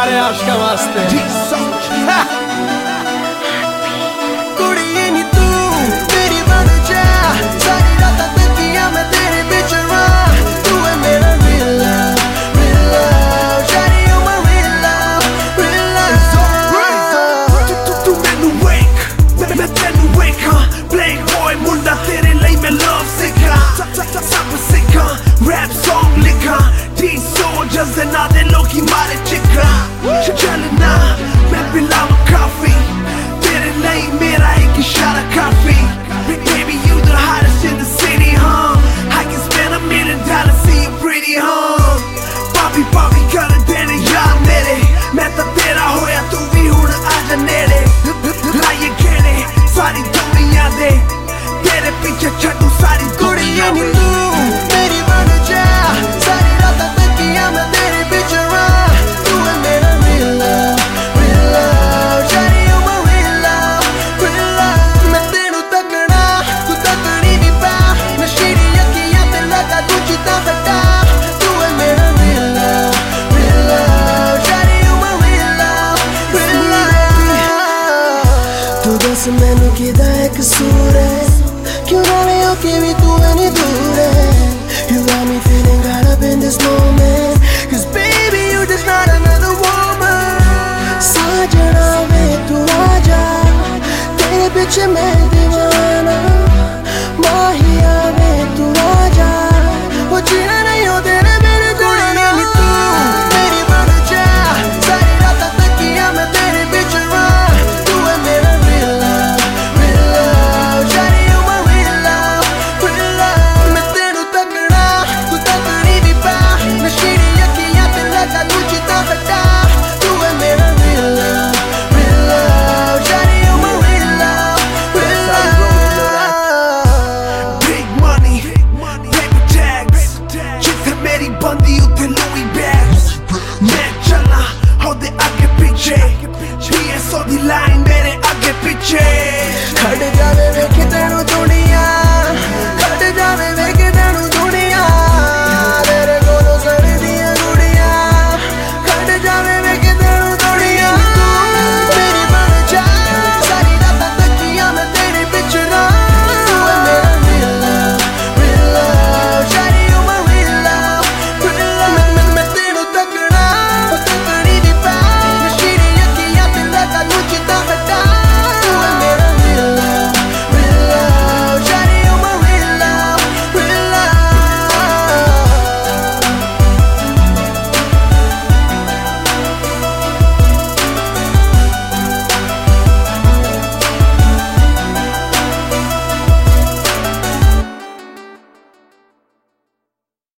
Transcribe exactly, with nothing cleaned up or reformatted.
सारे आशिकां वास्ते। जैसे ना दे लोग ही मारे चिक्का चलना मैं पिलाऊं काफी तेरे लिए मेरा एक इशारा काफी baby you the hottest in the city huh I can spend a million dollars see you pretty huh Bobby Bobby कर देने यार मेरे मैं तो तेरा होया तू भी हुन आजा नेड़े लाये घेरे सारी दुनिया दे तेरे पीछे छड्डू सारी दुनिया नी तू मेरी बन जा सारी रात तकिया मैं तेरे पीछे रहा तू है मेरा real love real love shawty you my real love real love मैं तेनू तकना तू तकनी नी पा नशीली अखियां ते लगा दूजी ता सट्टा तू है मेरा real love real love shawty you my real love real love तू दस मैनू किदा है कसूर है क्यों नाले होके भी तू मैंने दूर है You got me feeling caught up in this moment Cause baby you just not another woman साजना में तू आजा तेरे पीछे मैं